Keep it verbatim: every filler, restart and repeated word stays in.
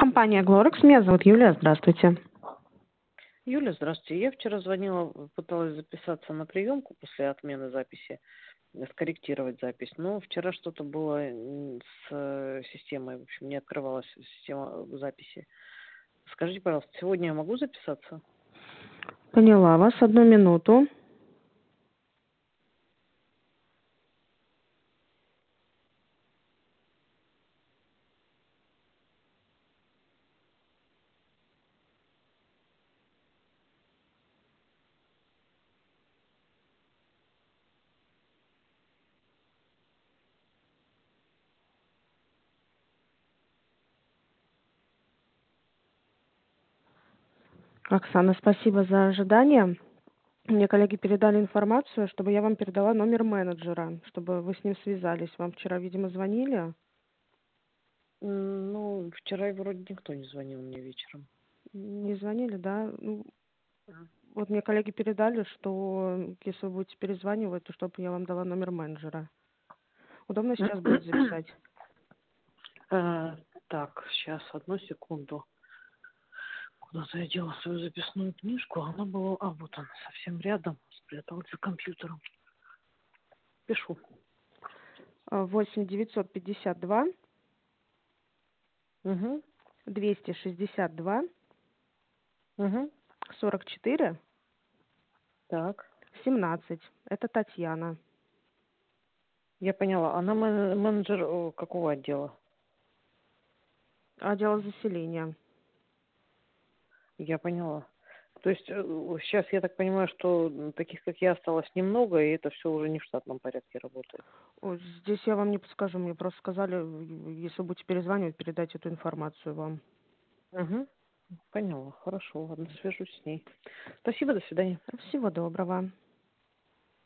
Компания Glorex. Меня зовут Юлия. Здравствуйте. Юля, здравствуйте. Я вчера звонила, пыталась записаться на приемку после отмены записи, э, скорректировать запись. Но вчера что-то было м, с э, системой, в общем, не открывалась система э, записи. Скажите, пожалуйста, сегодня я могу записаться? Поняла вас. Одну минуту. Оксана, спасибо за ожидание. Мне коллеги передали информацию, чтобы я вам передала номер менеджера, чтобы вы с ним связались. Вам вчера, видимо, звонили? М, Ну, вчера вроде никто не звонил мне вечером. Не звонили, да? Ну, Мгм. вот мне коллеги передали, что если вы будете перезванивать, то чтобы я вам дала номер менеджера. Удобно сейчас будет записать? Э, Так, сейчас, одну секунду. Куда-то я дела свою записную книжку, а она была... А, вот она, совсем рядом, спряталась за компьютером. Пишу. восемь девятьсот пятьдесят два Угу, двести шестьдесят два угу. сорок четыре Так. семнадцать. Это Татьяна. Я поняла. Она мен- менеджер э, какого отдела? Отдел заселения. Я поняла. То есть сейчас я так понимаю, что м, таких, как я, осталось немного, и это все уже не в штатном порядке работает. Ой, здесь я вам не подскажу. Мне просто сказали, в- если будете перезванивать, передать эту информацию вам. Угу. Поняла. Хорошо, ладно, свяжусь с ней. Спасибо, до свидания. Всего доброго.